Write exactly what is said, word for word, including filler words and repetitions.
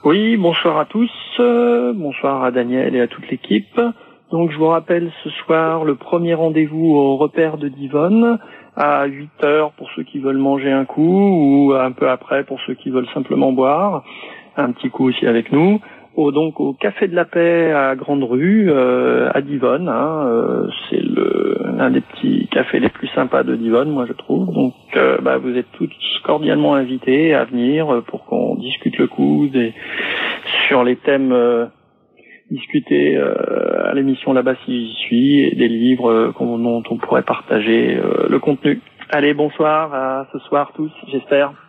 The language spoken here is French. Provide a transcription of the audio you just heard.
Oui, bonsoir à tous, euh, bonsoir à Daniel et à toute l'équipe. Donc je vous rappelle ce soir le premier rendez-vous au repère de Divonne à huit heures pour ceux qui veulent manger un coup ou un peu après pour ceux qui veulent simplement boire un petit coup aussi avec nous. Au, donc au Café de la Paix à Grande Rue, euh, à Divonne. Hein, euh, c'est le l'un des petits cafés les plus sympas de Divonne, moi je trouve. Donc euh, bah, vous êtes tous cordialement invités à venir pour qu'on discute le coup des, sur les thèmes euh, discutés euh, à l'émission là-bas si j'y suis, et des livres euh, dont on pourrait partager euh, le contenu. Allez, bonsoir, à ce soir tous, j'espère.